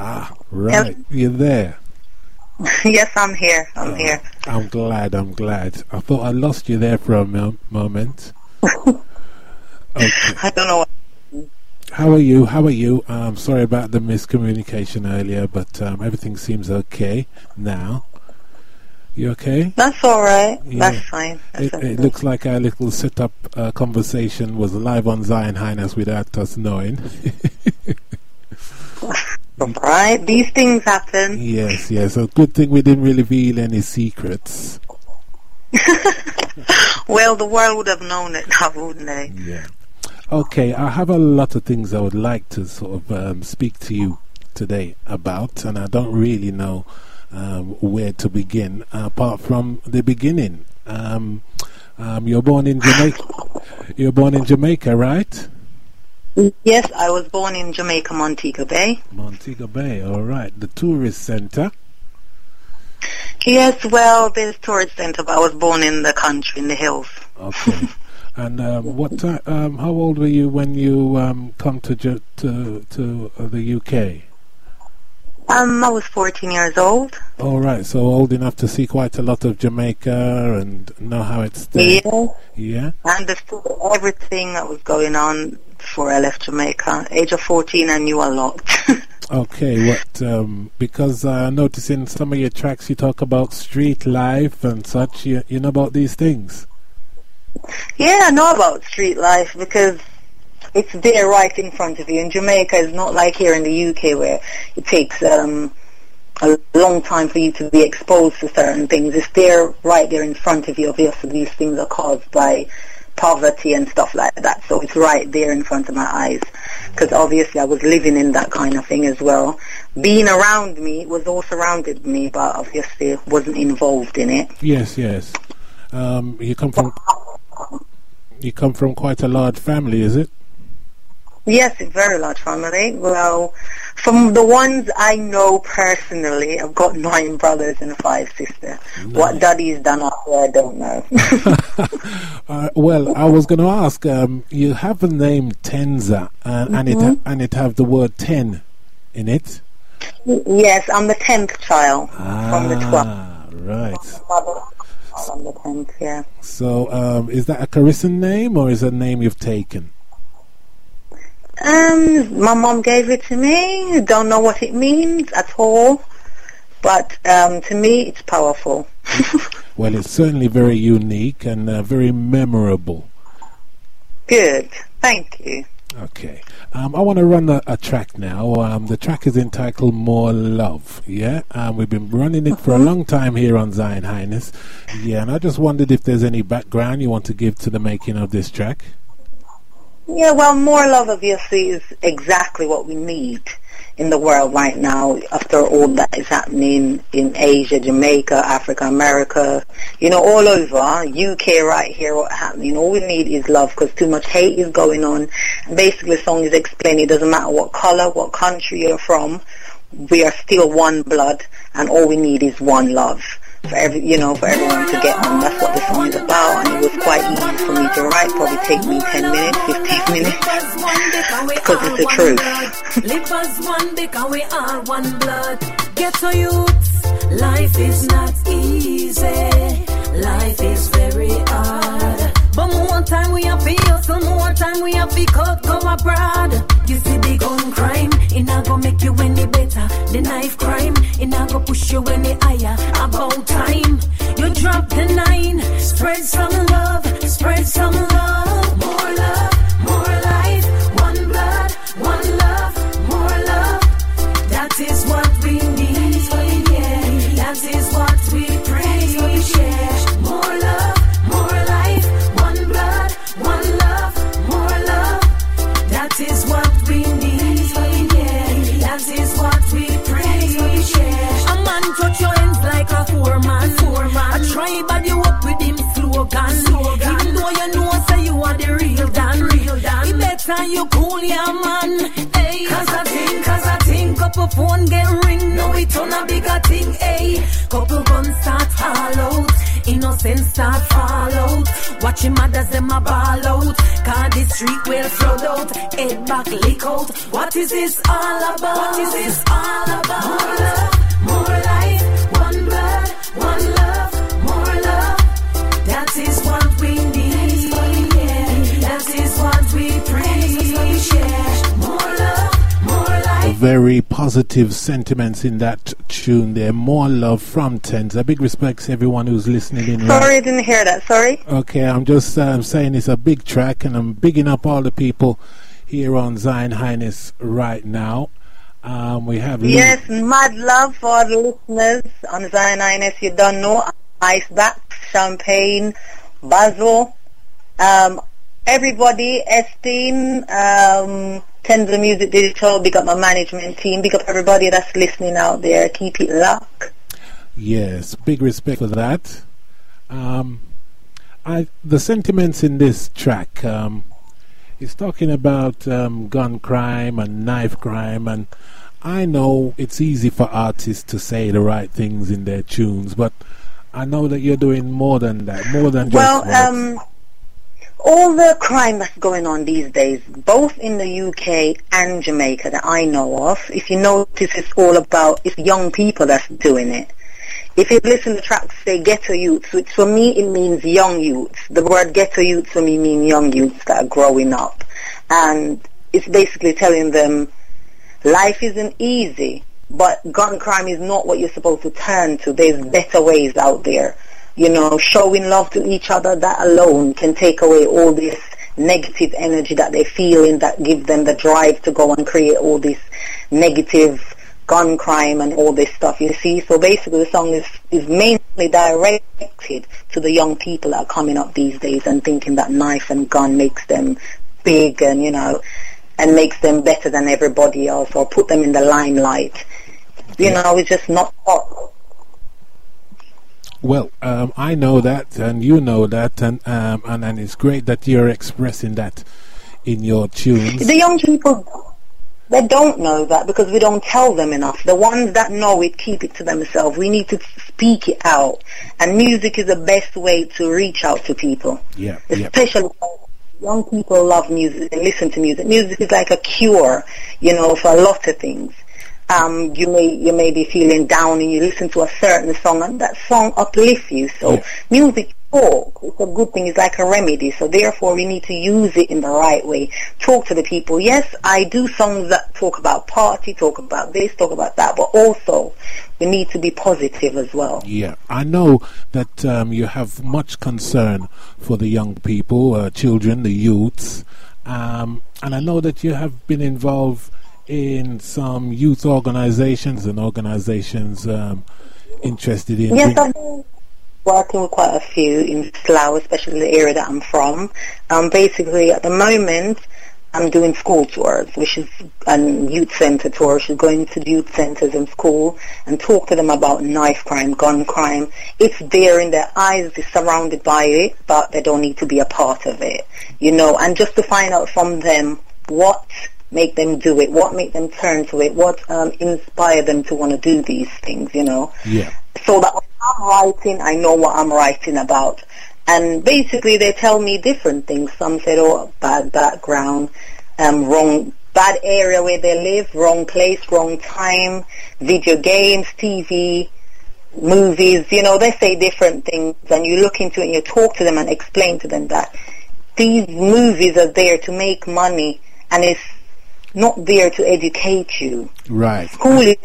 Ah, right. Yes. You're there. Yes, I'm here. I'm here. I'm glad. I thought I lost you there for a moment. Okay. I don't know. How are you? Sorry about the miscommunication earlier, but everything seems okay now. You okay? That's all right. Yeah. That's fine. It looks like our little setup conversation was live on Zion Highness without us knowing. Right, these things happen. Yes. A good thing we didn't reveal any secrets. Well, the world would have known it now, wouldn't they? Yeah. Okay, I have a lot of things I would like to sort of speak to you today about, and I don't really know where to begin, apart from the beginning. You're born in Jamaica. You're born in Jamaica, right? Yes, I was born in Jamaica, Montego Bay. Montego Bay, all right. The tourist center. Yes, well, there's tourist center, but I was born in the country, in the hills. Okay. And what time? How old were you when you come to the UK? I was 14 years old. All right, so old enough to see quite a lot of Jamaica and know how it's there. Yeah. I understood everything that was going on before I left Jamaica. Age of 14, I knew a lot. Okay, what? Because I notice in some of your tracks you talk about street life and such. You know about these things? Yeah, I know about street life because it's there right in front of you. In Jamaica, it's not like here in the UK where it takes a long time for you to be exposed to certain things. It's there, right there in front of you. Obviously, these things are caused by poverty and stuff like that. So it's right there in front of my eyes. Because obviously I was living in that kind of thing as well. Being around me, it was all surrounded me, but obviously wasn't involved in it. Yes. You come from quite a large family, is it? Yes, a very large family. Well, from the ones I know personally, I've got 9 brothers and 5 sisters. Nice. What daddy's done up there, I don't know. Well, I was going to ask, you have the name Tenza, and it have the word 10 in it? Yes, I'm the 10th child from the 12th. Right. I'm the 10th, yeah. So, is that a Caribbean name, or is it a name you've taken? My mom gave it to me. Don't know what it means at all, but to me it's powerful. Well, it's certainly very unique and very memorable. Good, thank you. Okay, I want to run a track now. The track is entitled More Love. Yeah, we've been running it for a long time here on Zion Highness. Yeah, and I just wondered if there's any background you want to give to the making of this track. Yeah, well, more love obviously is exactly what we need in the world right now after all that is happening in Asia, Jamaica, Africa, America, all over, UK right here, what's happening. All we need is love because too much hate is going on. And basically the song is explaining it doesn't matter what color, what country you're from, we are still one blood and all we need is one love. For everyone to get on. That's what the song is about, and it was quite easy for me to write. Probably take me 10 minutes, 15 minutes, because it's the truth. Live as one because we are one blood. Get to youths, life is not easy. Life is very hard. But more time we have to hustle, more time we have to cut, go abroad. You see the gun crime, it not gonna make you any better. The knife crime, it not gonna push you any higher. About time, you drop the 9. Spread some love, spread some love. More love, more life. One blood, one love, more love. That is what we need, yeah. That is what we pray, share. More love. That is what we need, yeah. That is what we pray, share. A man touch your hands like a foreman. A try bad you up with him slogan. Even though you know say you are the real Dan. He better you cool your man. Hey. Cause I think couple phone get ring. Now it on a bigger thing, hey. Couple guns start fall out. Innocence start fall out. Watch him mothers them a ball out. Cause the street will flood out. Head back leak out. What is this all about? What is this all about? very positive sentiments in that tune there. More love from Tenza. Big respects to everyone who's listening in. Sorry, I didn't hear that. Sorry. Okay, I'm just saying it's a big track, and I'm bigging up all the people here on Zion Highness right now. We have yes, mad love for the listeners on Zion Highness. You don't know, Iceback, Champagne, Basil, everybody, Esteen, Tenza Music Digital, big up my management team, big up everybody that's listening out there. Keep it locked. Yes, big respect for that. The sentiments in this track, it's talking about gun crime and knife crime, and I know it's easy for artists to say the right things in their tunes, but I know that you're doing more than that, more than just words. All the crime that's going on these days, both in the UK and Jamaica that I know of, if you notice, it's young people that's doing it. If you listen to tracks say ghetto youths, which for me it means young youths. The word ghetto youths for me means young youths that are growing up. And it's basically telling them life isn't easy, but gun crime is not what you're supposed to turn to. There's better ways out there. You know, showing love to each other, that alone can take away all this negative energy that they feel and that give them the drive to go and create all this negative gun crime and all this stuff, you see. So basically the song is mainly directed to the young people that are coming up these days and thinking that knife and gun makes them big and, you know, and makes them better than everybody else or put them in the limelight. You know, it's just not hot. Well, I know that, and you know that, and it's great that you're expressing that in your tunes. The young people, they don't know that because we don't tell them enough. The ones that know it keep it to themselves. We need to speak it out, and music is the best way to reach out to people. Yeah, especially young people love music. They listen to music. Music is like a cure, you know, for a lot of things. You may be feeling down and you listen to a certain song and that song uplifts you. So music talk, it's a good thing. It's like a remedy. So therefore we need to use it in the right way. Talk to the people. Yes, I do songs that talk about party, talk about this, talk about that, but also we need to be positive as well. Yeah, I know that you have much concern for the young people, children, the youths, and I know that you have been involved in some youth organizations and organizations interested in... Yes, I've been working with quite a few in Slough, especially the area that I'm from. Basically, at the moment, I'm doing school tours, which is a youth centre tour, which is going to youth centres and school and talk to them about knife crime, gun crime. It's there in their eyes, they're surrounded by it, but they don't need to be a part of it, you know, and just to find out from them what make them do it, what make them turn to it, what inspire them to want to do these things, you know. Yeah. So that when I'm writing, I know what I'm writing about. And basically they tell me different things. Some said, oh, bad background, bad area where they live, wrong place, wrong time, video games, TV, movies, you know, they say different things. And you look into it and you talk to them and explain to them that these movies are there to make money and it's not there to educate you. Right. School is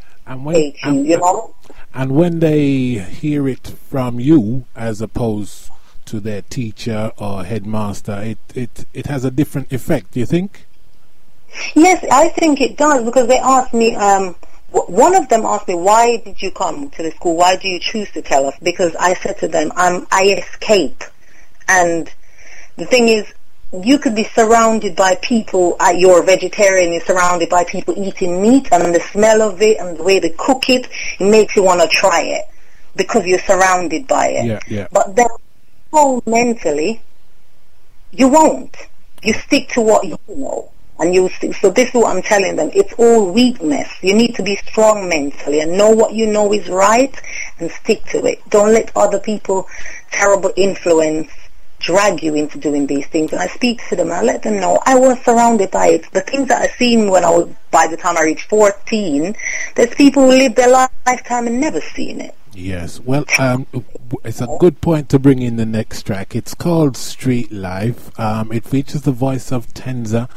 you know? And when they hear it from you as opposed to their teacher or headmaster, it has a different effect, do you think? Yes, I think it does, because they asked me, one of them asked me, why did you come to the school? Why do you choose to tell us? Because I said to them, I escape. And the thing is, you could be surrounded by people, you're a vegetarian, you're surrounded by people eating meat, and the smell of it and the way they cook it, it makes you want to try it because you're surrounded by it. Yeah. But then mentally, you won't. You stick to what you know. And so this is what I'm telling them. It's all weakness. You need to be strong mentally and know what you know is right and stick to it. Don't let other people, terrible influence, drag you into doing these things. And I speak to them and I let them know I was surrounded by it. The things that I seen by the time I reached 14, there's people who live their lifetime and never seen it. Yes, well, it's a good point to bring in the next track. It's called Street Life. It features the voice of Tenza.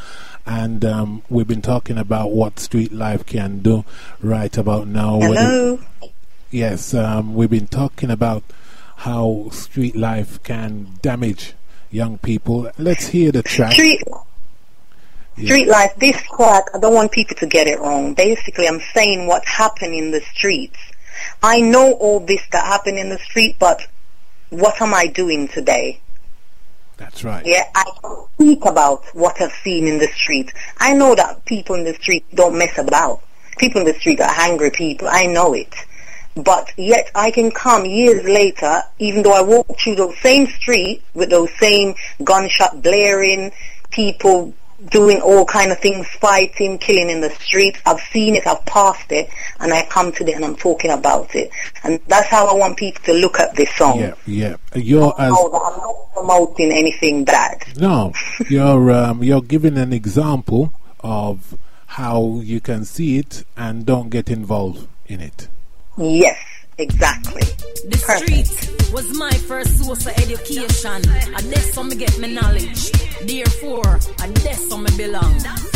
And we've been talking about what street life can do right about now. Hello. Yes, we've been talking about how street life can damage young people. Let's hear the track. Street life, this track, I don't want people to get it wrong. Basically, I'm saying what's happening in the streets. I know all this that happened in the street, but what am I doing today? That's right. Yeah, I speak about what I've seen in the street. I know that people in the street don't mess about. People in the street are angry people. I know it. But yet I can come years later, even though I walk through those same street with those same gunshot blaring, people doing all kind of things, fighting, killing in the streets. I've seen it, I've passed it, and I come to it and I'm talking about it. And that's how I want people to look at this song. Yeah. I'm not promoting anything bad. No, you're giving an example of how you can see it and don't get involved in it. Yes, exactly. The street was my first source of education. And that's how me get my knowledge. Therefore, and that's how me belong.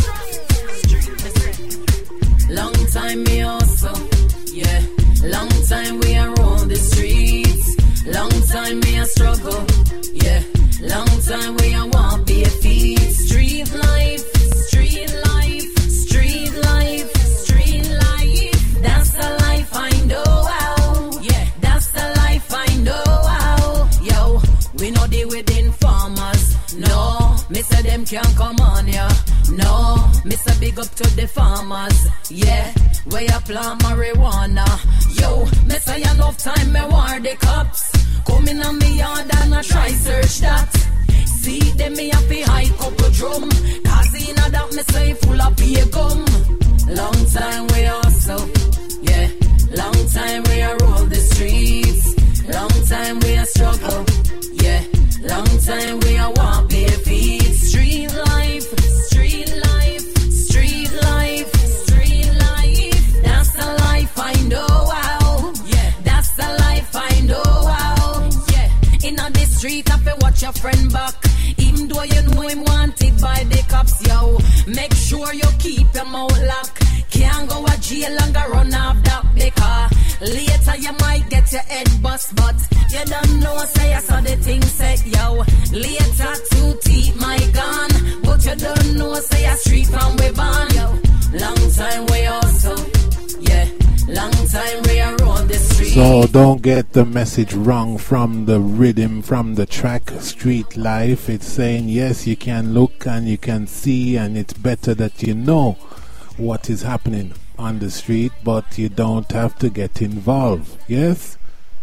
Long time me also, yeah. Long time we are on the streets. Long time me a struggle, yeah. Long time we are want be a feed. Street life, street life, street life, street life. That's the life I know how. Yeah, that's the life I know how. Yo, we know they within farmers. No, me say them can't come on ya. No, me say big up to the farmers. Yeah, where you plant marijuana. Yo, me say enough time me war the cops. Come in on me yard and I try search that. See them me happy high couple drum. Cause in a that me say full of beer gum. Long time we also, yeah. Long time we are roll the streets. Long time we are struggle, yeah. Long time we are want be feed. Street life, street life, street life, street life. That's the life I know how. Yeah, that's the life I know how. Yeah, in on the street have to watch your friend back. Even though you know him wanted by the cops, yo. Make sure you keep your mouth locked. Can't go to jail and go run off that because later you might get your head bust, but you don't know, say I saw the thing said, yo. Later 2 teeth my gun, but you don't know, say a street from we born, yo. Long time we also, yeah. Long time we are on the street. So don't get the message wrong from the rhythm, from the track Street Life. It's saying yes, you can look and you can see, and it's better that you know what is happening on the street, but you don't have to get involved. Yes?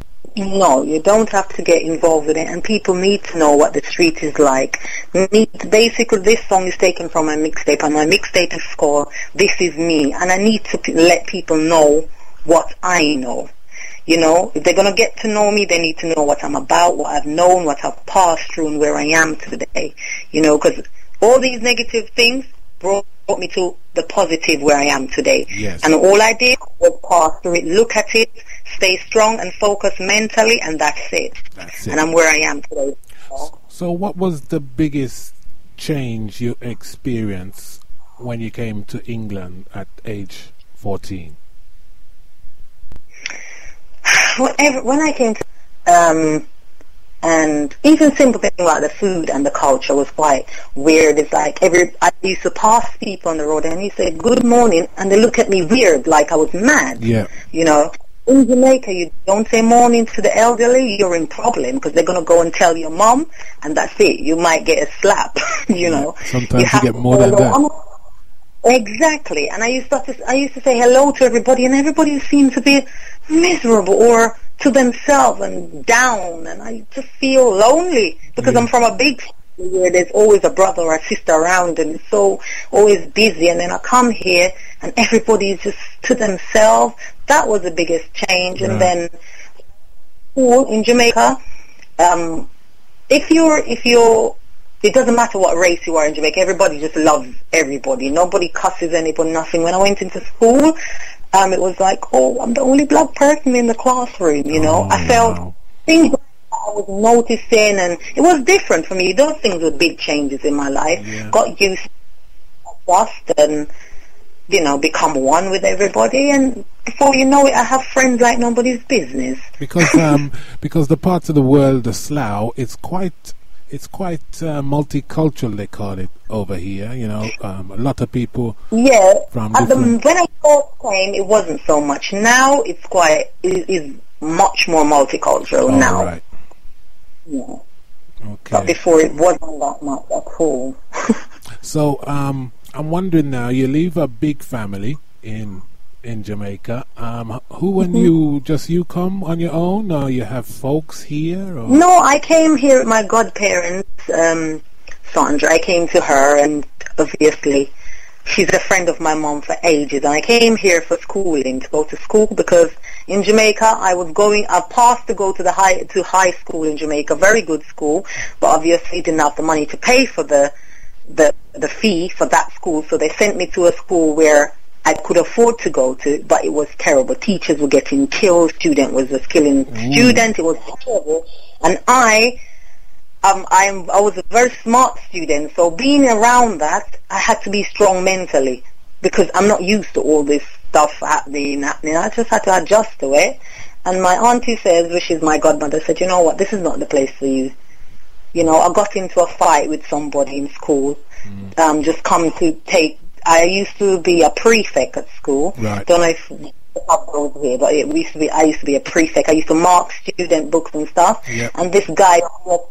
No, you don't have to get involved with it, and people need to know what the street is like. Basically, this song is taken from my mixtape, and my mixtape is called This Is Me, and I need to let people know what I know. You know, if they're going to get to know me, they need to know what I'm about, what I've known, what I've passed through, and where I am today. You know, because all these negative things brought me to the positive where I am today. Yes. And all I did was pass through it, look at it, stay strong and focus mentally, and that's it. And I'm where I am today. So what was the biggest change you experienced when you came to England at age 14? When I came to and even simple things like the food and the culture was quite weird. It's like I used to pass people on the road and he said good morning, and they look at me weird, like I was mad. Yeah. You know, in Jamaica you don't say morning to the elderly, you're in problem, because they're going to go and tell your mom, and that's it. You might get a slap. You know. Sometimes you get more than that. Exactly. And I used to say hello to everybody, and everybody seemed to be miserable or to themselves and down, and I just feel lonely because I'm from a big city where there's always a brother or a sister around, and it's so always busy, and then I come here and everybody's just to themselves. That was the biggest change. Right. And then in Jamaica, it doesn't matter what race you are in Jamaica, everybody just loves everybody. Nobody cusses anybody, nothing. When I went into school, it was like, oh, I'm the only black person in the classroom, you know. I felt things like I was noticing, and it was different for me. Those things were big changes in my life. Yeah. Got used to trust and, you know, become one with everybody, and before you know it, I have friends like nobody's business. Because the parts of the world, the Slough, it's quite multicultural, they call it over here. You know, a lot of people. Yeah. From when I first came, it wasn't so much. Now it's much more multicultural now. Right. Yeah. Okay. But before it wasn't that much at all. So I'm wondering now, you leave a big family in Jamaica. Who and you come on your own, or you have folks here? Or? No, I came here with my godparents, Sandra. I came to her, and obviously she's a friend of my mom for ages, and I came here for schooling, to go to school, because in Jamaica I passed to go to high school in Jamaica, very good school, but obviously didn't have the money to pay for the fee for that school, so they sent me to a school where I could afford to go to, but it was terrible. Teachers were getting killed, student was just killing student. It was terrible, and I was a very smart student, so being around that, I had to be strong mentally, because I'm not used to all this stuff happening. I just had to adjust to it. And my auntie says, which is my godmother, said, you know what, this is not the place for you. You know, I got into a fight with somebody in school, just coming to take. I used to be a prefect at school. Right. Don't know if those here, but I used to be a prefect. I used to mark student books and stuff. Yep. And this guy,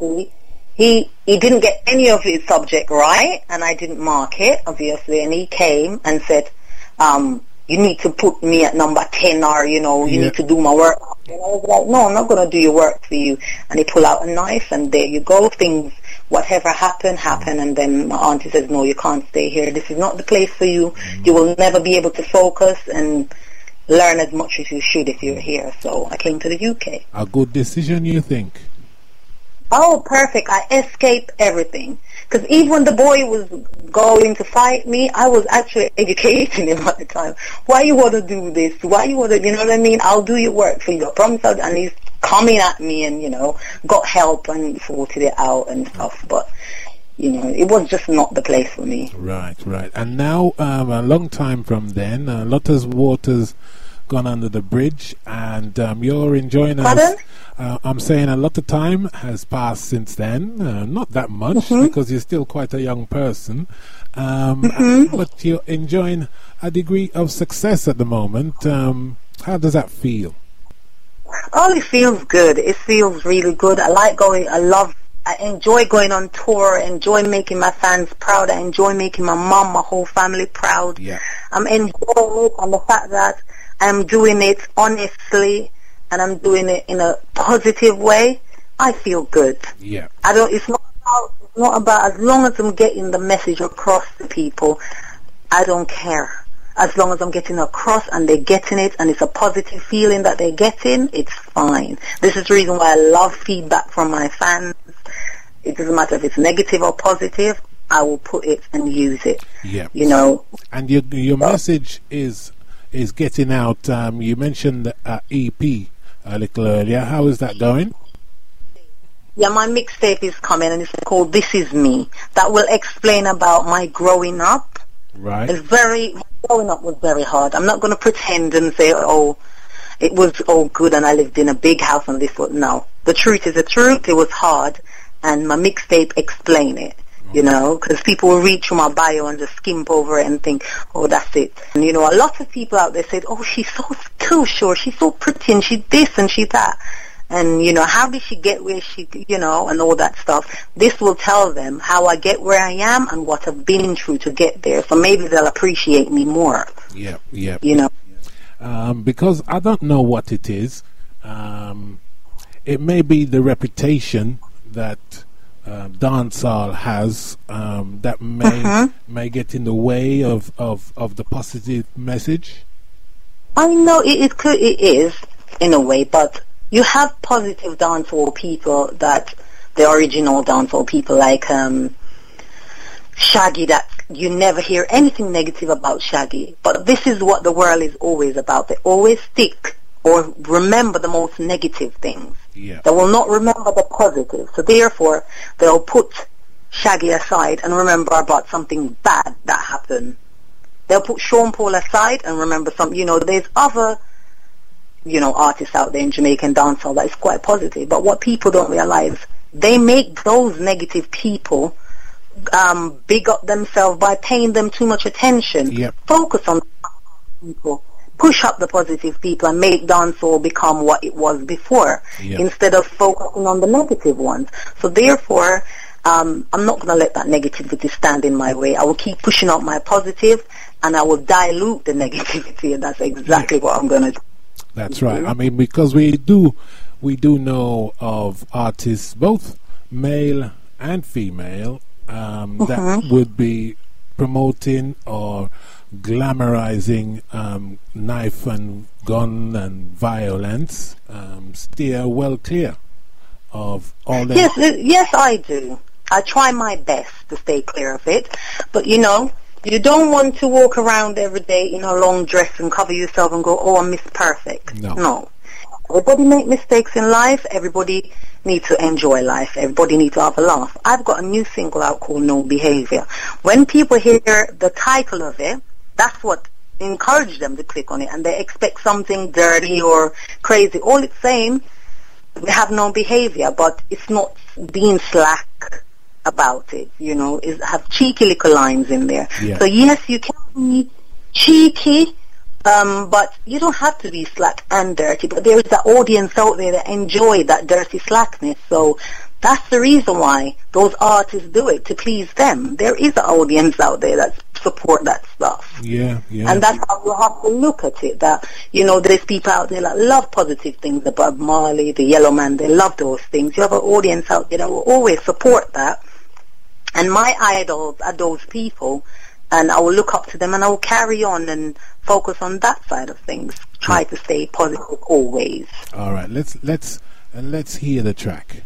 he didn't get any of his subject right, and I didn't mark it, obviously. And he came and said, you need to put me at number 10, or, you know, you need to do my work. And I was like, no, I'm not going to do your work for you. And he pulled out a knife, and there you go. Things, whatever happened. And then my auntie says, no, you can't stay here. This is not the place for you. You will never be able to focus and learn as much as you should if you're here. So I came to the UK. A good decision, you think? Oh, perfect. I escaped everything. Because even when the boy was going to fight me, I was actually educating him at the time. Why you want to do this? Why you want to, you know what I mean? I'll do your work for you. I promise I'll, and he's coming at me and, you know, got help and sorted it out and stuff. But, you know, it was just not the place for me. Right. And now, a long time from then, a lot of water's gone under the bridge, and you're enjoying Pardon? I'm saying a lot of time has passed since then, not that much, because you're still quite a young person, but you're enjoying a degree of success at the moment. How does that feel? Oh, it feels good. It feels really good. I enjoy going on tour, enjoy making my fans proud, I enjoy making my mom, my whole family proud. Yeah. I'm enjoying it, and the fact that I'm doing it honestly, and I'm doing it in a positive way, I feel good. Yeah. It's not about, as long as I'm getting the message across to people, I don't care. As long as I'm getting across and they're getting it, and it's a positive feeling that they're getting, it's fine. This is the reason why I love feedback from my fans. It doesn't matter if it's negative or positive, I will put it and use it. Yeah. You know. And your message is getting out. You mentioned the EP a little earlier. How is that going? Yeah, my mixtape is coming, and it's called This Is Me. That will explain about my growing up. Right. Growing up was very hard. I'm not going to pretend and say, it was all good and I lived in a big house and this was, no. The truth is the truth. It was hard, and my mixtape explain it. You know, because people will read through my bio and just skimp over it and think, oh, that's it. And, you know, a lot of people out there said, oh, she's so skillful, she's so pretty, and she's this and she's that. And, you know, how did she get where she, you know, and all that stuff. This will tell them how I get where I am and what I've been through to get there. So maybe they'll appreciate me more. Yeah. You know. Because I don't know what it is. It may be the reputation that dancehall has that may get in the way of the positive message. I know it is in a way, but you have positive dancehall people, that the original dancehall people like Shaggy, that you never hear anything negative about Shaggy. But this is what the world is always about. They always stick or remember the most negative things. Yeah. They will not remember the positive. So therefore, they'll put Shaggy aside and remember about something bad that happened. They'll put Sean Paul aside and remember something. There's other, artists out there in Jamaican dancehall that is quite positive. But what people don't realize, they make those negative people big up themselves by paying them too much attention. Yep. Focus on people. Push up the positive people and make dancehall become what it was before, instead of focusing on the negative ones. So therefore, I'm not going to let that negativity stand in my way. I will keep pushing out my positive, and I will dilute the negativity, and that's exactly what I'm going to do. That's right. I mean, because we do know of artists, both male and female, that would be promoting or glamorizing knife and gun and violence. Steer well clear of all that. Yes, I do. I try my best to stay clear of it, but you don't want to walk around every day in a long dress and cover yourself and go, I'm Miss Perfect. No. Everybody make mistakes in life. Everybody needs to enjoy life. Everybody needs to have a laugh. I've got a new single out called No Behavior. When people hear the title of it, that's what encouraged them to click on it, and they expect something dirty or crazy. All it's saying, we have no behavior, but it's not being slack about it, is have cheeky little lines in there. So yes, you can be cheeky, but you don't have to be slack and dirty. But there is an audience out there that enjoy that dirty slackness. So that's the reason why those artists do it, to please them. There is an audience out there that support that stuff. Yeah. And that's how you have to look at it. That, there's people out there that love positive things, the Bob Marley, the Yellow Man, they love those things. You have an audience out there that will always support that. And my idols are those people, and I will look up to them, and I will carry on and focus on that side of things. Try to stay positive always. All right, let's hear the track.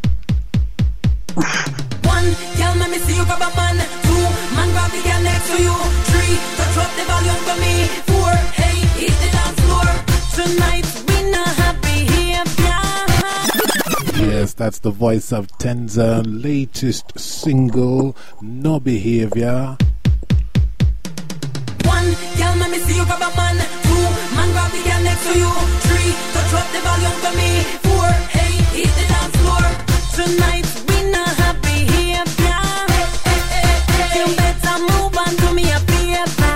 1, girl, let me see you grab a man. 2, man, grab the girl next to you. 3, touch up the volume for me. 4, hey, hit the dance floor. Tonight we not happy here. Yes, that's the voice of Tenza, latest single, No Behavior. 1, girl, let me see you grab a man. 2, man, grab the girl next to you. 3, touch up the volume for me. 4, hey, hit the dance floor. Tonight we not happy here. You better move on to me a paper.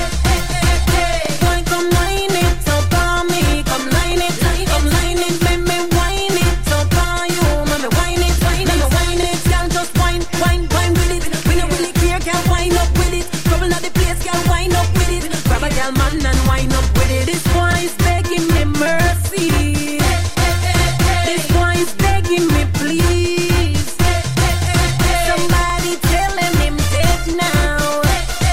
Boy, come line it up on me. Come line it, make me wine it up on you. Make me wine it, girl, just wine with it. We don't really care, girl, wine up with it. Trouble at the place, girl, wine up with it. Grab a girl, man, and wine up with it. This boy is begging me mercy. This boy is begging me please. Somebody telling him dead now.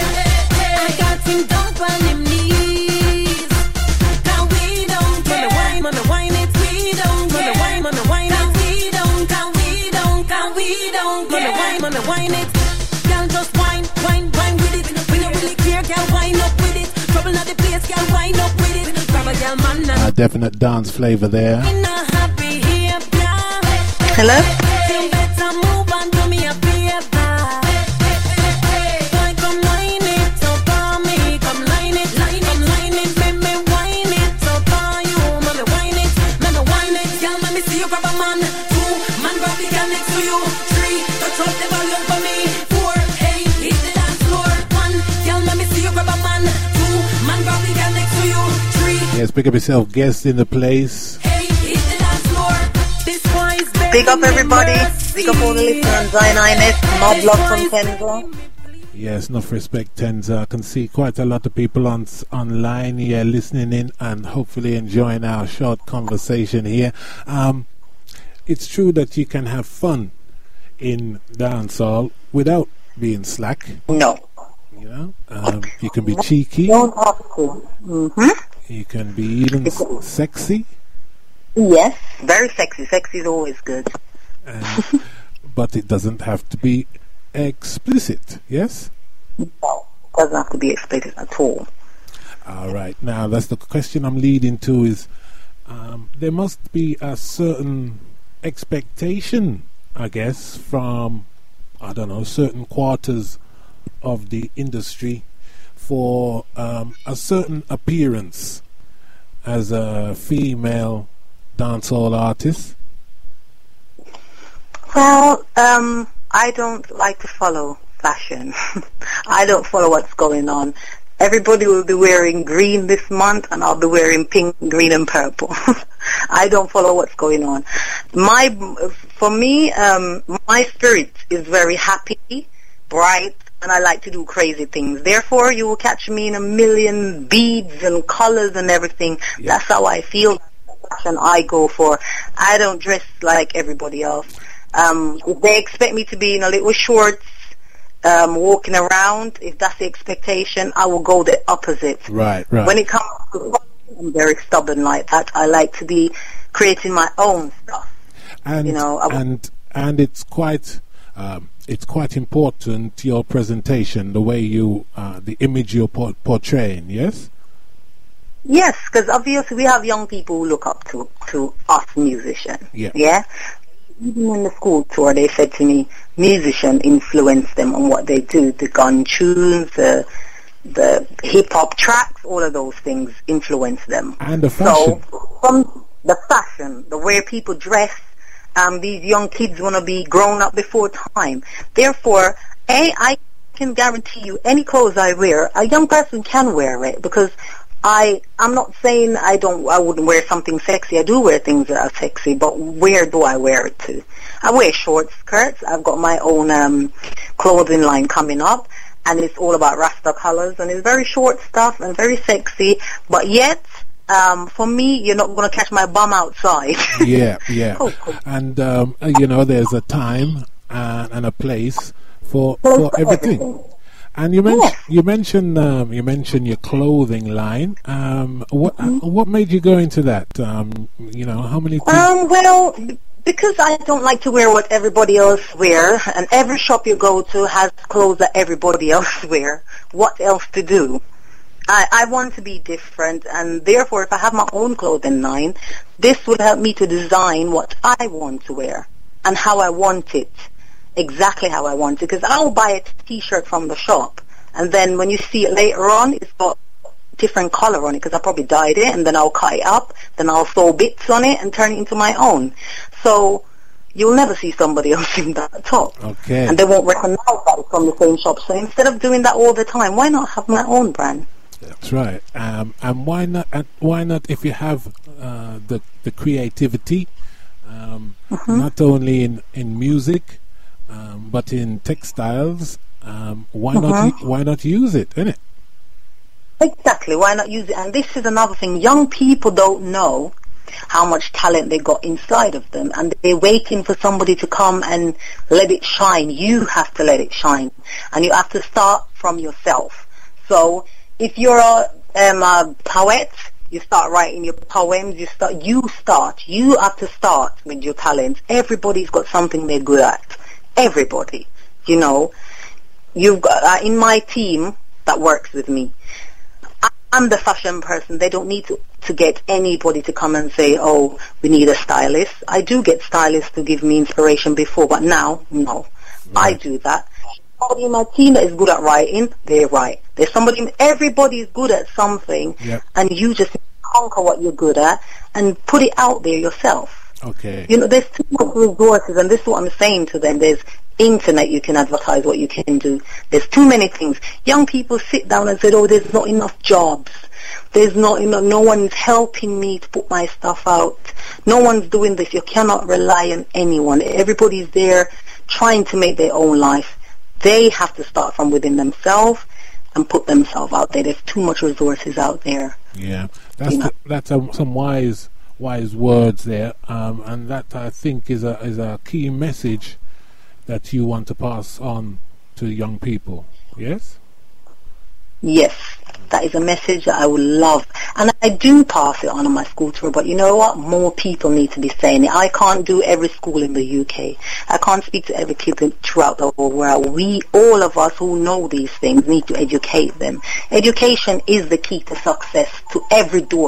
I got him down on him knees. Now we don't care. Wine on the wine it. We don't care. Wine on the wine it. We don't care. We don't care. We don't care. Wine on the wine it. Girl, just wine with it. We don't really care. Girl, wine up with it. Trouble at the place. Girl, wine up with it. Grab a girl, man. A definite dance flavor there. We not happy here, girl. Hello? You better move on to me a paper. Boy, come line it up on me. Come line it, make me wine it up on you. Make me wine it, girl, let me see you grab a man. 2, man, grab the girl next to you. 3, touch up the volume for me. 4, hey, hit the dance floor. 1, girl, let me see you grab a man. 2, man, grab the girl next to you. 3, Yes, pick up yourself, guest in the place. hey, hit the dance floor. This boy is Big up everybody. Big up all the listeners. Zion Ines, Mob Love from Tenza. Yes, enough respect, Tenza. I can see quite a lot of people online here listening in and hopefully enjoying our short conversation here. It's true that you can have fun in dancehall without being slack. No. You can be cheeky. Don't have to. You can be even sexy. Yes. Very sexy. Sexy is always good. But it doesn't have to be explicit, yes? No. It doesn't have to be explicit at all. All right. Now, that's the question I'm leading to is there must be a certain expectation, I guess, from I don't know, certain quarters of the industry for a certain appearance as a female dancehall artist? Well, I don't like to follow fashion. I don't follow what's going on. Everybody will be wearing green this month, and I'll be wearing pink, green, and purple. I don't follow what's going on. For me, my spirit is very happy, bright, and I like to do crazy things. Therefore, you will catch me in a million beads and colors and everything. Yeah. That's how I feel. Fashion I go for. I don't dress like everybody else. If they expect me to be in a little shorts, walking around, if that's the expectation, I will go the opposite. Right. When it comes to fashion, I'm very stubborn like that. I like to be creating my own stuff. And and it's quite important, your presentation, the way you the image you're portraying. Yes. Yes, because obviously we have young people who look up to us musicians. Yeah. Even in the school tour, they said to me, musician influence them on what they do. The gun tunes, the hip-hop tracks, all of those things influence them. And the fashion. So, from the fashion, the way people dress, these young kids want to be grown up before time. Therefore, I can guarantee you, any clothes I wear, a young person can wear it, because I'm not saying I wouldn't wear something sexy. I do wear things that are sexy, but where do I wear it to? I wear short skirts. I've got my own clothing line coming up, and it's all about Rasta colors, and it's very short stuff and very sexy, but yet, for me, you're not going to catch my bum outside. Yeah. Cool. And, there's a time and a place for everything. And you mentioned your clothing line. What made you go into that? How many? Well, because I don't like to wear what everybody else wear, and every shop you go to has clothes that everybody else wear. What else to do? I want to be different, and therefore, if I have my own clothing line, this would help me to design what I want to wear and how I want it. Exactly how I want it, because I'll buy a t-shirt from the shop, and then when you see it later on, it's got different color on it, because I probably dyed it, and then I'll cut it up, then I'll sew bits on it and turn it into my own. So you'll never see somebody else in that top. Okay. And they won't recognize that it's from the same shop. So instead of doing that all the time, why not have my own brand? That's right. And why not? If you have the creativity, not only in music, but in textiles, why not use it, innit? Exactly, why not use it? And this is another thing, young people don't know how much talent they got inside of them, and they're waiting for somebody to come and let it shine. You have to let it shine, and you have to start from yourself. So if you're a poet, you start writing your poems, you have to start with your talents. Everybody's got something they're good at. Everybody, you've got in my team that works with me, I'm the fashion person. They don't need to get anybody to come and say, oh, we need a stylist. I do get stylists to give me inspiration before, but now, no. Right. I do that. Somebody in my team that is good at writing, they write. There's everybody is good at something, yep. And you just conquer what you're good at and put it out there yourself. Okay. There's too much resources, and this is what I'm saying to them. There's internet, you can advertise what you can do. There's too many things. Young people sit down and say, oh, there's not enough jobs. There's not, no one's helping me to put my stuff out. No one's doing this. You cannot rely on anyone. Everybody's there trying to make their own life. They have to start from within themselves and put themselves out there. There's too much resources out there. Yeah, that's some wise words there, and that I think is a key message that you want to pass on to young people. Yes? Yes, that is a message that I would love, and I do pass it on my school tour, but you know what? More people need to be saying it. I can't do every school in the UK. I can't speak to every kid throughout the whole world. All of us who know these things, need to educate them. Education is the key to success, to every door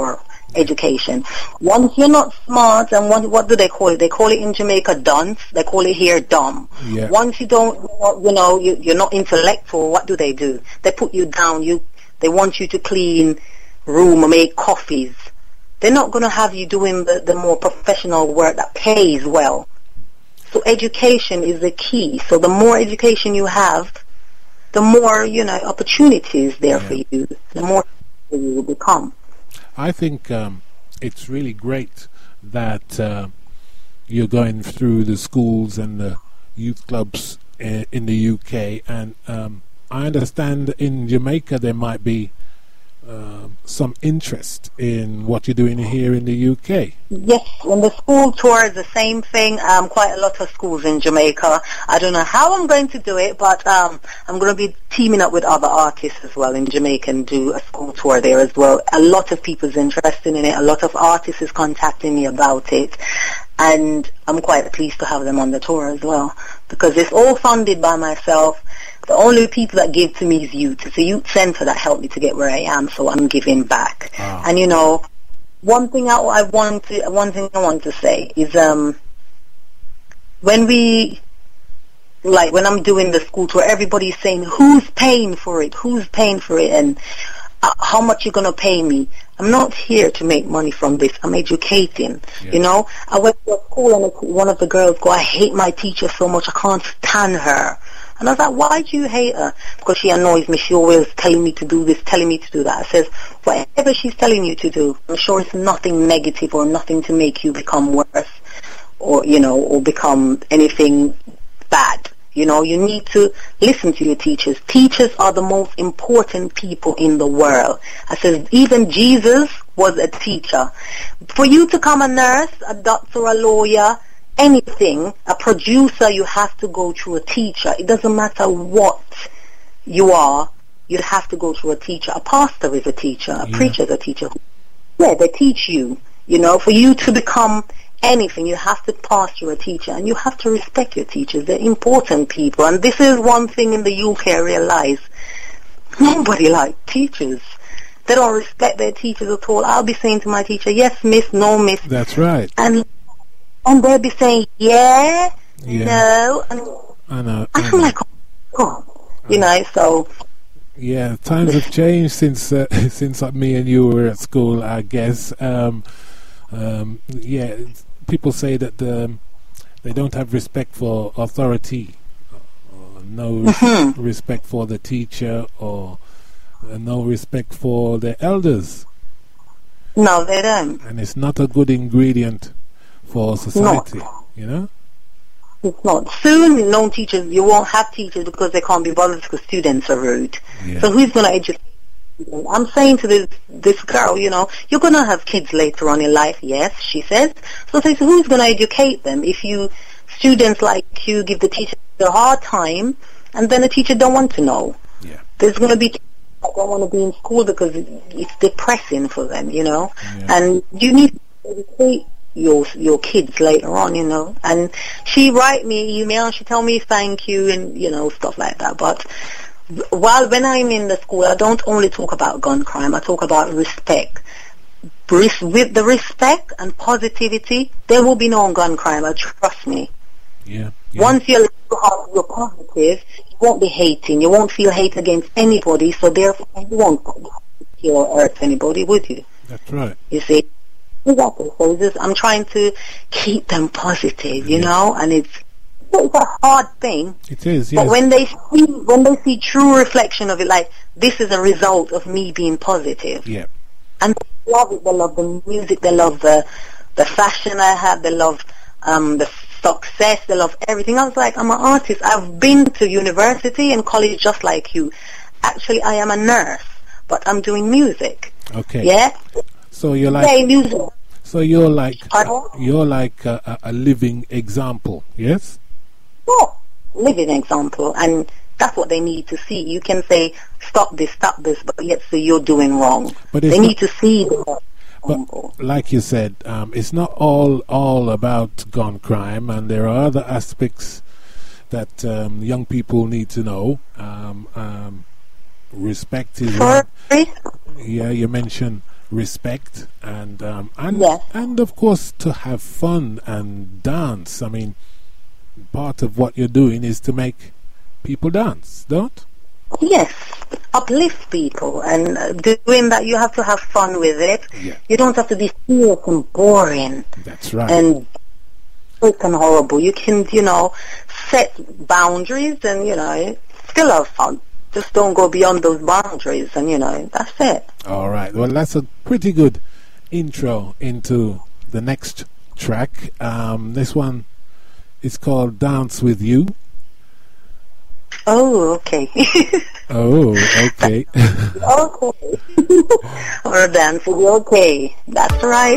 education. Once you're not smart, and what do they call it? They call it in Jamaica dunce. They call it here dumb. Yeah. Once you don't, you're not intellectual, what do? They put you down. They want you to clean room or make coffees. They're not going to have you doing the more professional work that pays well. So education is the key. So the more education you have, the more, opportunities there for you, the more you will become. I think it's really great that you're going through the schools and the youth clubs in the UK, and I understand in Jamaica there might be some interest in what you're doing here in the UK. Yes, and the school tour is the same thing. Quite a lot of schools in Jamaica. I don't know how I'm going to do it, but I'm going to be teaming up with other artists as well in Jamaica and do a school tour there as well. A lot of people's interested in it. A lot of artists is contacting me about it. And I'm quite pleased to have them on the tour as well, because it's all funded by myself. The only people that give to me is youth. It's a youth centre that helped me to get where I am, so I'm giving back. Ah. And one thing I want to say is when I'm doing the school tour, everybody's saying, who's paying for it, and how much you're going to pay me. I'm not here to make money from this. I'm educating. Yes. I went to a school and one of the girls go, I hate my teacher so much, I can't stand her. And I was like, why do you hate her? Because she annoys me. She always telling me to do this, telling me to do that. I says, whatever she's telling you to do, I'm sure it's nothing negative or nothing to make you become worse or become anything bad. You need to listen to your teachers. Teachers are the most important people in the world. I says, even Jesus was a teacher. For you to become a nurse, a doctor, a lawyer, anything, a producer, you have to go through a teacher. It doesn't matter what you are, you have to go through a teacher. A pastor is a teacher, a preacher is a teacher. Yeah, they teach you. For you to become anything, you have to pass through a teacher, and you have to respect your teachers. They're important people. And this is one thing in the UK I realize. Nobody likes teachers. They don't respect their teachers at all. I'll be saying to my teacher, yes, miss, no, miss. That's right. And they'll be saying, no. And I know. I'm like, oh, God. So... Yeah, times have changed since me and you were at school, I guess. People say that they don't have respect for authority, or no respect for the teacher, or no respect for the elders. No, they don't. And it's not a good ingredient for society, It's not. Soon, you won't have teachers because they can't be bothered because students are rude. Yeah. So who's going to educate? I'm saying to this girl, you're going to have kids later on in life, yes, she says. So who's going to educate them if students like you give the teacher a hard time and then the teacher don't want to know? Yeah. There's going to be teachers that don't want to be in school because it's depressing for them, Yeah. And you need to educate your kids later on, And she write me an email and she tell me thank you and, stuff like that. But when I'm in the school, I don't only talk about gun crime, I talk about respect. With the respect and positivity, there will be no gun crime, trust me. Yeah. Once you're positive, you won't be hating, you won't feel hate against anybody, so therefore you won't kill or hurt anybody, would you? That's right. You see? Exactly. So I'm trying to keep them positive, and it's a hard thing. It is, yes. But when they see true reflection of it, like this is a result of me being positive. Yeah. And they love it. They love the music. They love the fashion I have. They love the success. They love everything. I was like, I'm an artist. I've been to university and college just like you. Actually, I am a nurse, but I'm doing music. Okay. Yeah. So you're like. Play music. So you're like a living example, yes? Oh, living example, and that's what they need to see. You can say, stop this, but yet so you're doing wrong. But they need to see the example. But like you said, it's not all about gun crime, and there are other aspects that young people need to know. Respect is one. Yeah, you mentioned respect and Yes. and of course to have fun and dance. I mean, part of what you're doing is to make people dance, don't? Yes, uplift people, and doing that you have to have fun with it. Yeah. You don't have to be serious and boring That's right. and freaking horrible. You can, set boundaries and, still have fun. Just don't go beyond those boundaries and, that's it. All right. Well, that's a pretty good intro into the next track. This one is called Dance With You. Oh, okay. Oh, okay. Okay. Or dance with you, okay. That's right.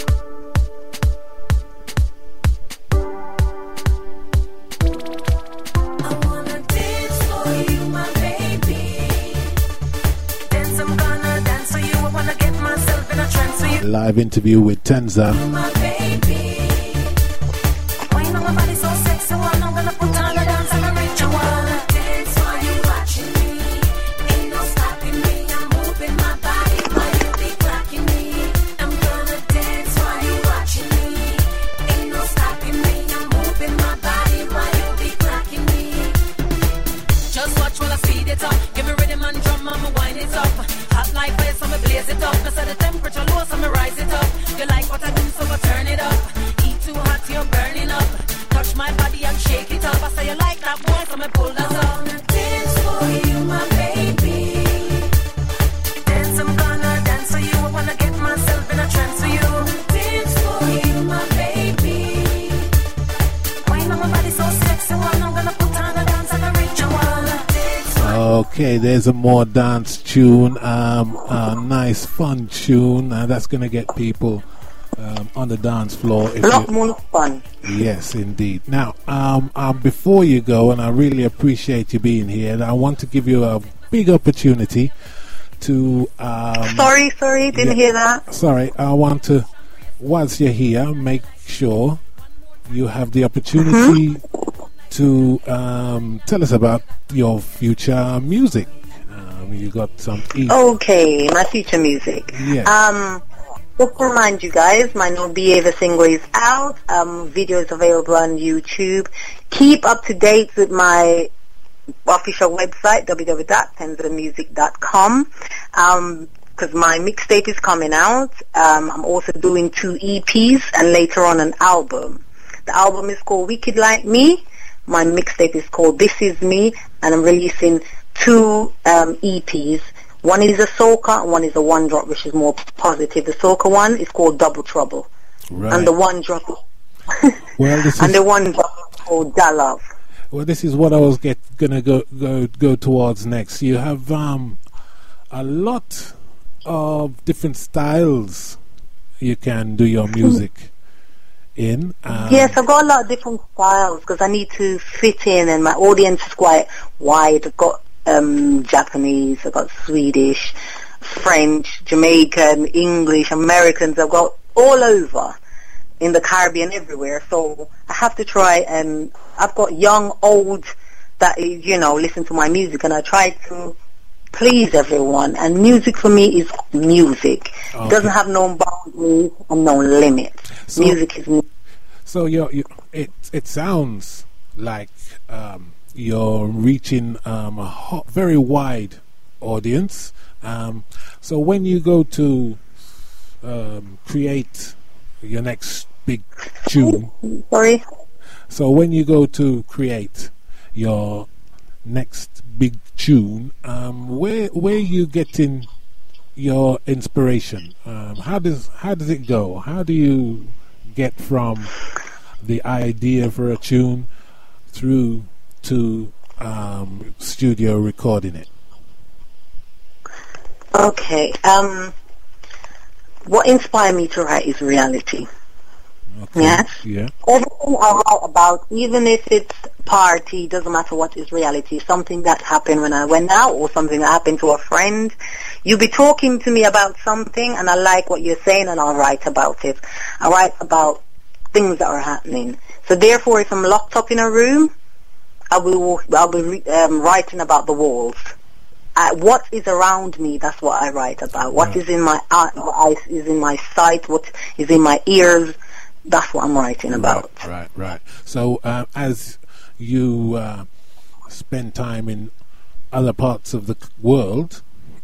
I wanna dance for you, my baby. Dance, I'm gonna dance for you. I wanna get myself in a trance for you, Live interview with Tenza. my baby. Wine on my body so sexy, I'm gonna put on a dance and a ritual. Dance while you watching me. Ain't no stopping me. I'm moving my body while you be clocking me. I'm gonna dance while you watching me. Ain't no stopping me. I'm moving my body while you be clocking me. Just watch while I speed it up. Give me rhythm and drum, I'ma wind it up. Hot like fire, so me blaze it up. I set the temperature low, so me rise it up. You like what I do, so I turn it up. Eat too hot, you're burning up. Touch my body and shake it up. I say you like that boy, so me pull that up. I wanna dance for you, my baby. Dance, I'm gonna dance for you. I wanna get myself in a trance for you. Dance for you, my baby. Wine on my body so sexy, I'm gonna put on a dance and a ritual. Dance for Okay, there's a more dance tune, a nice fun tune, that's going to get people on the dance floor. A lot more fun. Yes, indeed. Now, before you go, and I really appreciate you being here, and I want to give you a big opportunity to... Sorry, didn't hear that. Sorry, I want to, whilst you're here, make sure you have the opportunity to tell us about your future music. You got some... Okay, my future music. Yes. Just to remind you guys, my No Behavior single is out. Video is available on YouTube. Keep up to date with my official website, www.tenzamusic.com, because my mixtape is coming out. I'm also doing 2 EPs and later on an album. The album is called Wicked Like Me. My mixtape is called This Is Me, and I'm releasing 2 EPs. One is a soca, and one is a one drop, which is more positive. The soca one is called Double Trouble, Right. and the one drop, Well, this and is... the one drop is called Da Love. Well, this is what I was gonna go towards next. You have a lot of different styles you can do your music in. Yes, I've got a lot of different styles because I need to fit in, and my audience is quite wide. I've got Japanese, I've got Swedish, French, Jamaican, English, Americans. I've got all over in the Caribbean, everywhere. So I have to try, and I've got young, old that listen to my music, and I try to please everyone. And music for me is music. Okay. It doesn't have no boundaries and no limits. So- Music is music. So it sounds like you're reaching a very wide audience. So when you go to create your next big tune, Sorry? so when you go to create your next big tune, where you getting your inspiration? How does it go? How do you get from the idea for a tune through to studio recording it? Okay. What inspired me to write is reality. Okay. Yes. Yeah. Everything I write about, even if it's party, doesn't matter what is reality. Something that happened when I went out, or something that happened to a friend. You be talking to me about something, and I like what you're saying, and I'll write about it. I write about things that are happening. So therefore, if I'm locked up in a room, I'll be writing about the walls. what is around me, that's what I write about. What is in my eyes, is in my sight, what is in my ears, that's what I'm writing about. Right. So as you spend time in other parts of the world,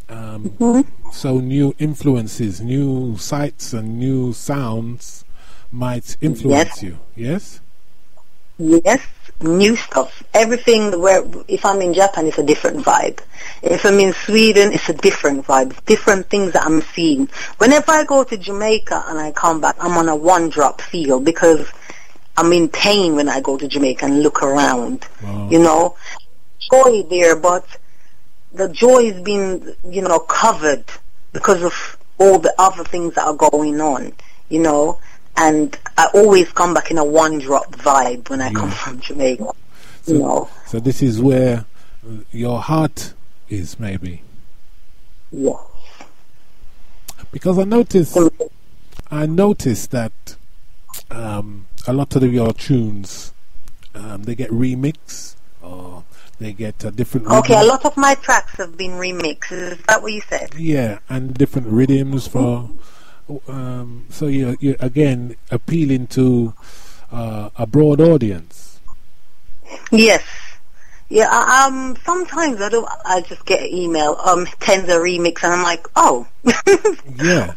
so new influences, new sights and new sounds might influence you, yes? Yes, new stuff. Everything, where if I'm in Japan, it's a different vibe. If I'm in Sweden, it's a different vibe. Different things that I'm seeing. Whenever I go to Jamaica and I come back, I'm on a one-drop feel because I'm in pain when I go to Jamaica and look around. Wow. You know, joy there, but the joy is being, you know, covered because of all the other things that are going on, you know. And I always come back in a one-drop vibe when I come from Jamaica, you know. So this is where your heart is, maybe. Yes. Because I noticed that a lot of your tunes, they get remixed or they get a different rhythm. Okay, a lot of my tracks have been remixed. Is that what you said? Yeah, and different rhythms for... so you're again appealing to a broad audience. Yes. Yeah. Sometimes I just get an email. Tenza remix, and I'm like, oh. Yeah.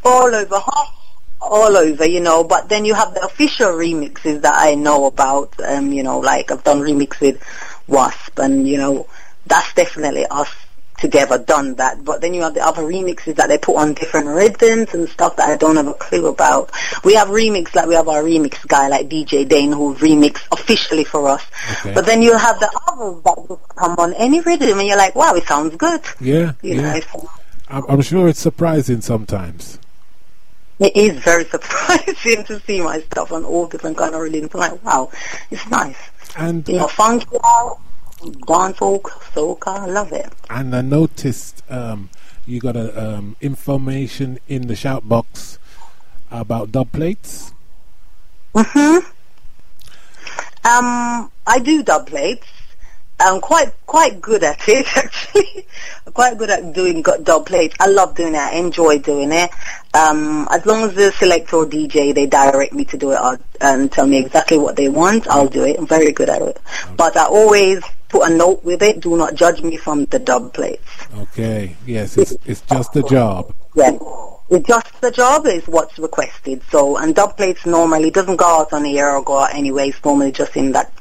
all over, you know. But then you have the official remixes that I know about. You know, like I've done remix with Wasp, and you know, that's definitely us together done that. But then you have the other remixes that they put on different rhythms and stuff that I don't have a clue about. We have remix, like we have our remix guy like DJ Dane who remix officially for us. Okay. But then you have the others that just come on any rhythm and you're like, wow, it sounds good. Yeah, you yeah. know, I'm sure it's surprising sometimes. it is very surprising to see my stuff on all different kind of rhythms. I'm like, wow, it's nice. And you know, funky, dancehall, soca, I love it. And I noticed you got information in the shout box about dub plates. I do dub plates. I'm quite good at it, actually. I'm quite good at doing dub plates. I love doing it. I enjoy doing it. As long as the selector or DJ, they direct me to do it and tell me exactly what they want, I'll do it. I'm very good at it. Okay. But I always put a note with it. Do not judge me from the dub plates. Okay. Yes, it's just a job. Yeah. It's just the job is what's requested. So, and dub plates normally doesn't go out on the air or go out anyway. It's normally just in that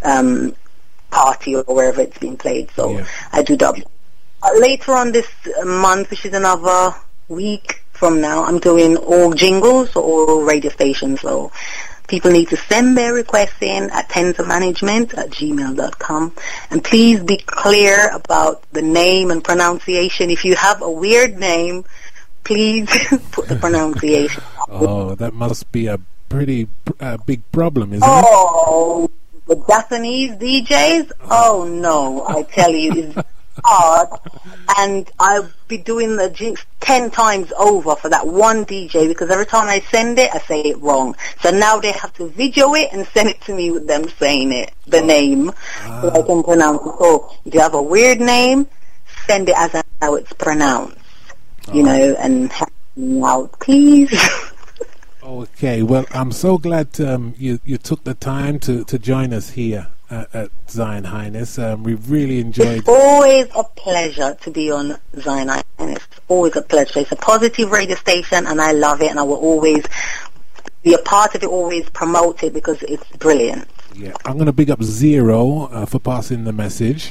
party or wherever it's being played. So yeah. I do dub. Later on this month, which is another week from now, I'm doing all jingles or all radio stations. So people need to send their requests in at tenzamanagement@gmail.com. And please be clear about the name and pronunciation. If you have a weird name, please put the pronunciation. Oh, that must be a pretty big problem, isn't it? Oh, the Japanese DJs? Oh no, I tell you, it's hard. And I'll be doing the jinx 10 times over for that one DJ because every time I send it, I say it wrong. So now they have to video it and send it to me with them saying it, the name, so I can pronounce it. So if you have a weird name, send it as how it's pronounced, you know, and help me out, please. Okay, well, I'm so glad you took the time to join us here at Zion Highness. We've really enjoyed. It's always a pleasure to be on Zion Highness. It's always a pleasure. It's a positive radio station, and I love it, and I will always be a part of it, always promote it because it's brilliant. Yeah, I'm going to big up Zero for passing the message.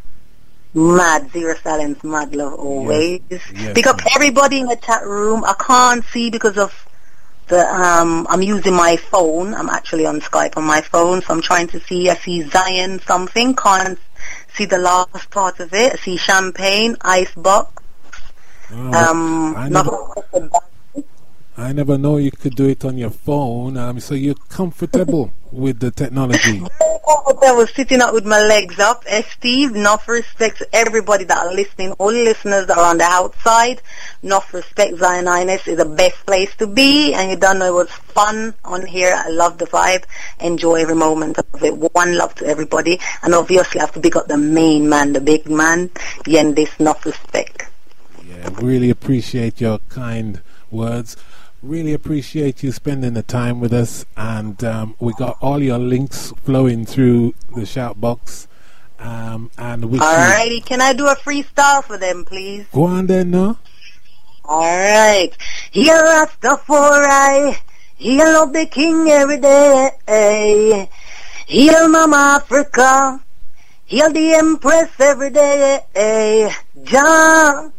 Mad, Zero Silence, mad love always. Yes, Pick up everybody in the chat room. I can't see because of I'm using my phone. I'm actually on Skype on my phone, so I'm trying to see. I see Zion something. Can't see the last part of it. I see Champagne, Icebox. I never know you could do it on your phone. So you're comfortable with the technology? I was sitting up with my legs up. Steve, enough respect to everybody that are listening. All the listeners that are on the outside, enough respect. Zion Highness is the best place to be. And you don't know, it was fun on here. I love the vibe. Enjoy every moment of it. One love to everybody. And obviously I have to pick up the main man, the big man. Yendis, enough respect. Yeah, really appreciate your kind words. Really appreciate you spending the time with us, and we got all your links flowing through the shout box. And alrighty, can I do a freestyle for them, please? Go on then, no? Alright. Heal Rastafari, heal up the king every day. Heal Mama Africa, heal the Empress every day. Jah,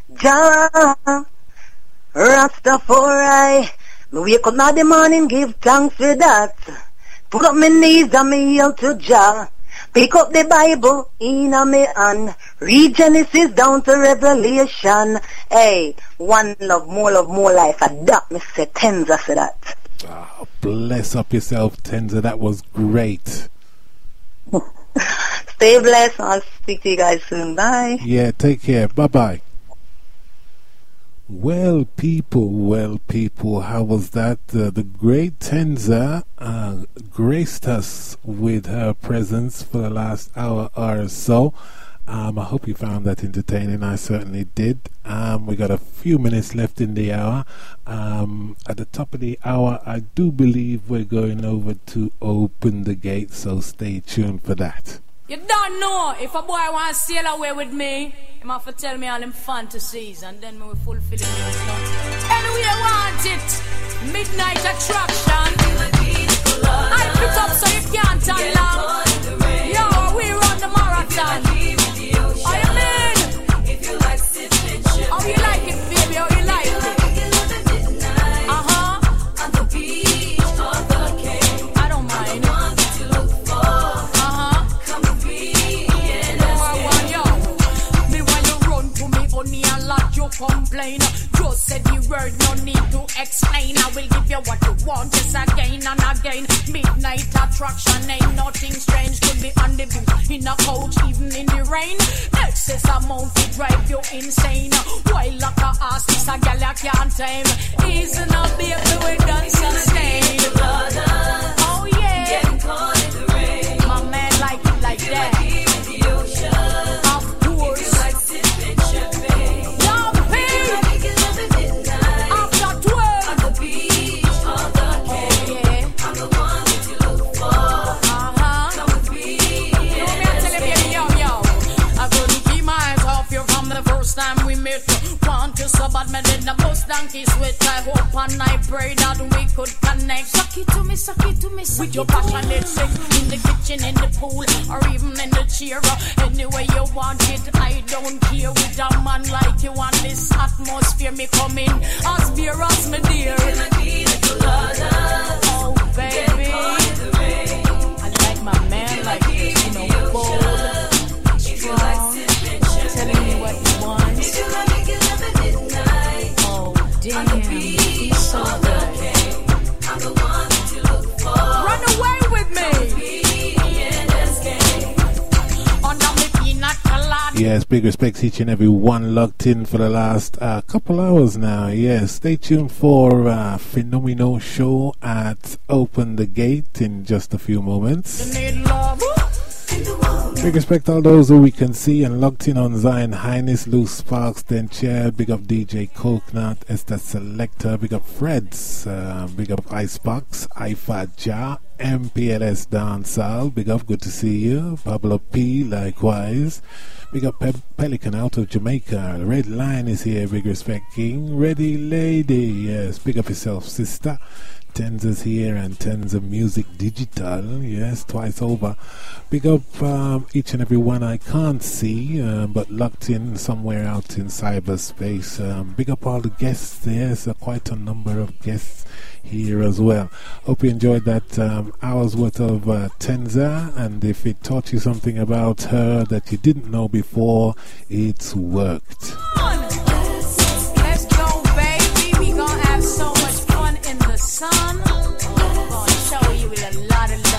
Rastafari, me wake up now the morning, give thanks for that. Put up my knees and me yield to Jah. Pick up the Bible in a me hand. Read Genesis down to Revelation. Hey, one love, more life. Adapt me say Tenza for that. Oh, bless up yourself, Tenza. That was great. Stay blessed. I'll speak to you guys soon. Bye. Yeah, take care. Bye-bye. Well, people, how was that? The great Tenza graced us with her presence for the last hour or so. I hope you found that entertaining. I certainly did. We got a few minutes left in the hour. At the top of the hour, I do believe we're going over to Open the Gate, so stay tuned for that. You don't know, if a boy wants to sail away with me, he have to tell me all them fantasies, and then we will fulfill it. Anyway, I want it. Midnight attraction. I pick up so you can't turn long. Yo, we run the marathon. How you mean? If you like it, how you like it, baby? How you like it? On the beach, on the cave. I don't mind. Complain, just said the word, no need to explain. I will give you what you want, just again and again. Midnight attraction ain't nothing strange. Could be on the beach, in a coach, even in the rain. Excess amount to drive you insane. While like a ass, this a gal you can't tame. Easy now, baby, we done sustain. Oh yeah, getting caught in the rain. My man like it like that. Time we met, want you so bad, me did the bus donkey sweat. I hope and I pray that we could connect. Suck it to me, with your passionate sex in the kitchen, in the pool, or even in the chair. Anyway you want it, I don't care. With a man like you and this atmosphere, me come in as beer as me dear. Oh baby, I like my man like this, you know, bold, strong, telling me what you want. Oh damn, he's so good. I'm the one that you look for. Run away with me. Yes, big respects each and every one locked in for the last couple hours now. Yes, stay tuned for Phenomenal Show at Open the Gate in just a few moments. Big respect all those who we can see and locked in on Zion Highness, Lou Sparks, then Chair, big up DJ Coconut, Esther Selector, big up Freds, big up Icebox, Ifa Ja, MPLS Dancehall, big up, good to see you, Pablo P, likewise, big up Pelican out of Jamaica, Red Line is here, big respect King, Ready Lady, yes, big up yourself sister. Tenza's here and Tenza Music Digital, yes, twice over. Big up each and every one I can't see, but locked in somewhere out in cyberspace. Big up all the guests there, so quite a number of guests here as well. Hope you enjoyed that hour's worth of Tenza, and if it taught you something about her that you didn't know before, it's worked. Let's go, baby. We gonna have so much fun in the sun. I'm gonna show you with a lot of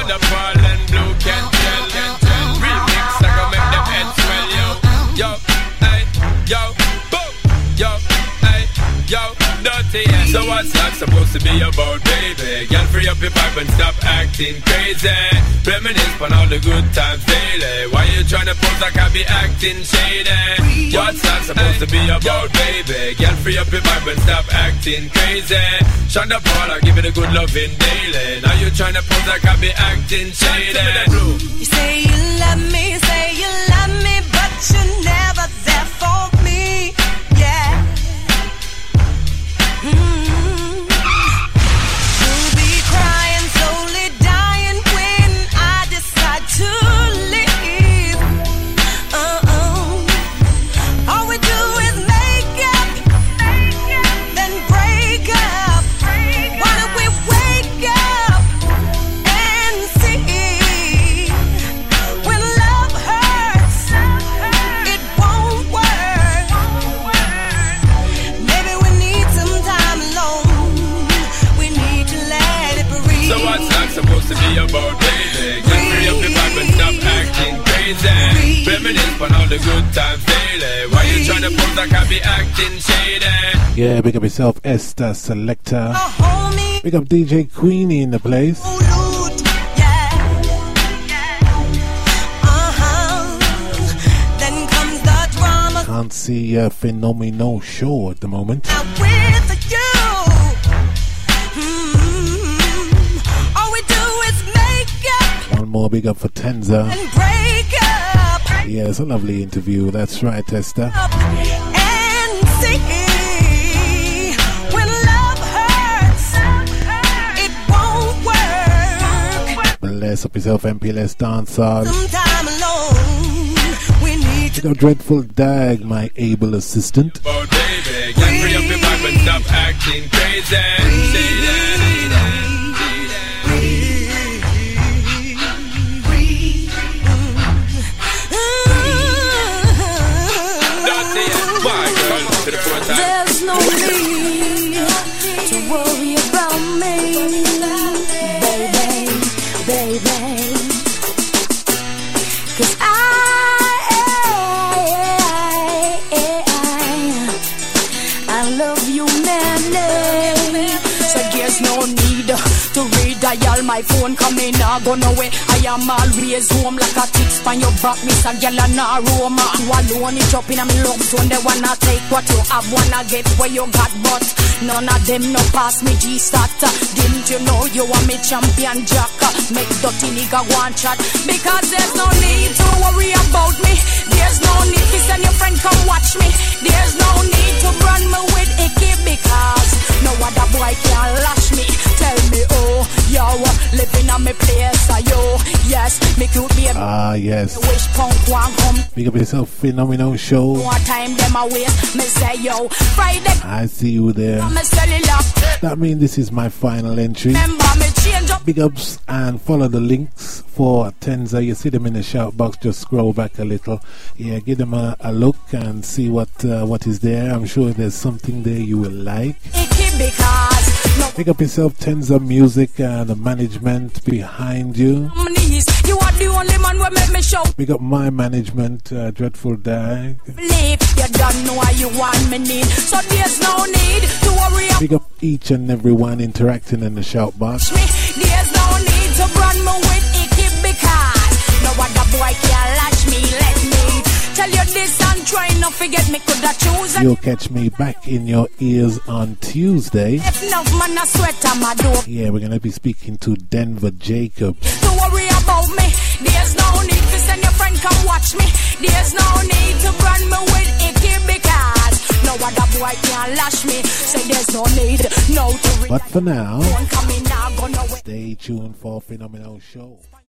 Shonda Paul and Blue can't tell. Remix, I can make them head swell, yo. Yo, hey, yo, boom, yo, hey, yo, dirty. So what's that supposed to be about, baby? Girl, free up your pipe and stop acting crazy. Reminisce on all the good times daily. Why you tryna pose like I be acting shady? What's that supposed to be about, baby? Girl, free up your pipe and stop acting crazy. Shonda Paul, I give it a good loving daily. Now you tryna pose like I be acting shady. You say you love me, but you're never there for me. Yeah. You'll be crying, slowly dying when I decide to leave. All we do is make up, then break up. Why don't we wake up and see? When love hurts, it won't work. Maybe we need some time alone. We need to let it breathe. So what's that supposed to be about, baby? Get free up your vibe and stop acting crazy. Reminisce on all the good times daily. Why you tryna pose like I be acting shady? Yeah, big up yourself, Esther Selector. Oh, homie, Big up DJ Queenie in the place. loot, yeah. Then comes the drama. Can't see a Phenomenal show at the moment. Now with you, all we do is make up One more big up for Tenza. and break up, Yeah, it's a lovely interview. That's right, Esther. and see. When love hurts, it won't work. Bless up yourself, MPLS Dancehall. Some time alone, we need to Big up Dreadful Dag, my able assistant. About baby, get free up your vibe and stop acting crazy. There's no need to worry about me, baby. 'Cause I love you, man. So there's no need to redial my phone, coming now go nowhere. I am always home like a tick span your back, miss a girl and a Roma. You alone, you drop in a me love zone. They wanna take what you have, wanna get where you got, but none of them no pass me G-Starter. Didn't you know you are me champion jacker? Make dirty nigga one shot, because there's no need to worry about me. There's no need to send your friend come watch me. There's no need to run me with icky, because no other boy can lash me. Tell me, oh, yo, living on me place, yo, yes, me could be a Ah, yes. wish punk one come. Big up yourself, Phenomenal show. One time them a waste, me say, yo, Friday, I see you there. me cellular. That means this is my final entry. Remember me change up. Big ups and follow the links for Tenza. You see them in the shout box. Just scroll back a little. Yeah, give them a look and see what is there. I'm sure there's something there you will like. Icky because no Big up yourself, Tenza Music and the management behind you. knees. You are the only man who make me show. Big up my management, Dreadful Dag. Believe you don't know why you want me need. So there's no need to worry about Big up each and every one interacting in the shout box. me. There's no need to run me with icky, because no other boy can latch me. Let me tell you this and try not forget me. Could I choose a You'll catch me back in your ears on Tuesday. if enough man I sweat on my door. Yeah, we're going to be speaking to Denver Jacob. To worry about me. There's no need to send your friend come watch me. There's no need to run me with icky, because no other boy can lash me. Say there's no need, no to But for now, one coming now, gonna wait. stay tuned for Phenomenal Show.